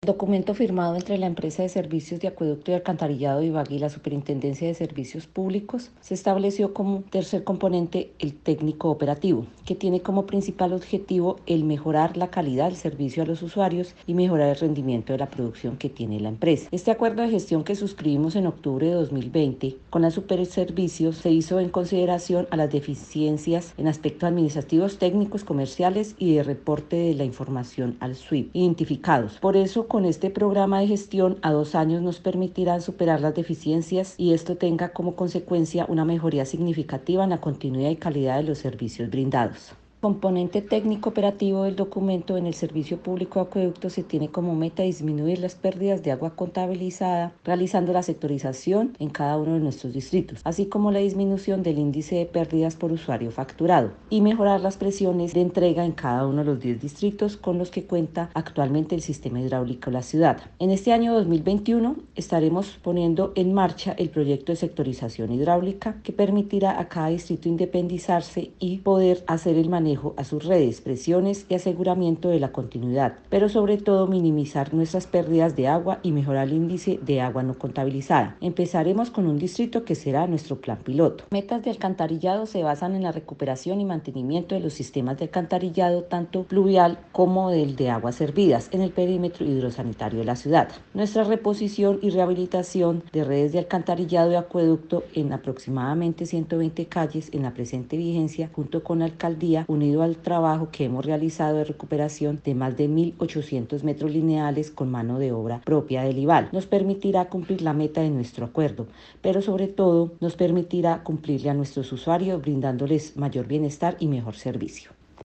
El documento firmado entre la empresa de servicios de acueducto y alcantarillado de Ibagué y la Superintendencia de Servicios Públicos se estableció como tercer componente el técnico operativo, que tiene como principal objetivo el mejorar la calidad del servicio a los usuarios y mejorar el rendimiento de la producción que tiene la empresa. Este acuerdo de gestión que suscribimos en octubre de 2020 con la Superservicios se hizo en consideración a las deficiencias en aspectos administrativos, técnicos, comerciales y de reporte de la información al SWIP identificados. Por eso, con este programa de gestión a 2 años nos permitirán superar las deficiencias y esto tenga como consecuencia una mejoría significativa en la continuidad y calidad de los servicios brindados. Componente técnico operativo del documento: en el servicio público de acueductos se tiene como meta disminuir las pérdidas de agua contabilizada realizando la sectorización en cada uno de nuestros distritos, así como la disminución del índice de pérdidas por usuario facturado y mejorar las presiones de entrega en cada uno de los 10 distritos con los que cuenta actualmente el sistema hidráulico de la ciudad. En este año 2021 estaremos poniendo en marcha el proyecto de sectorización hidráulica que permitirá a cada distrito independizarse y poder hacer el manejo a sus redes, presiones y aseguramiento de la continuidad, pero sobre todo minimizar nuestras pérdidas de agua y mejorar el índice de agua no contabilizada. Empezaremos con un distrito que será nuestro plan piloto. Metas de alcantarillado se basan en la recuperación y mantenimiento de los sistemas de alcantarillado tanto pluvial como del de aguas servidas en el perímetro hidrosanitario de la ciudad. Nuestra reposición y rehabilitación de redes de alcantarillado y acueducto en aproximadamente 120 calles en la presente vigencia, junto con la alcaldía, unido al trabajo que hemos realizado de recuperación de más de 1.800 metros lineales con mano de obra propia del IVAL, nos permitirá cumplir la meta de nuestro acuerdo, pero sobre todo nos permitirá cumplirle a nuestros usuarios brindándoles mayor bienestar y mejor servicio.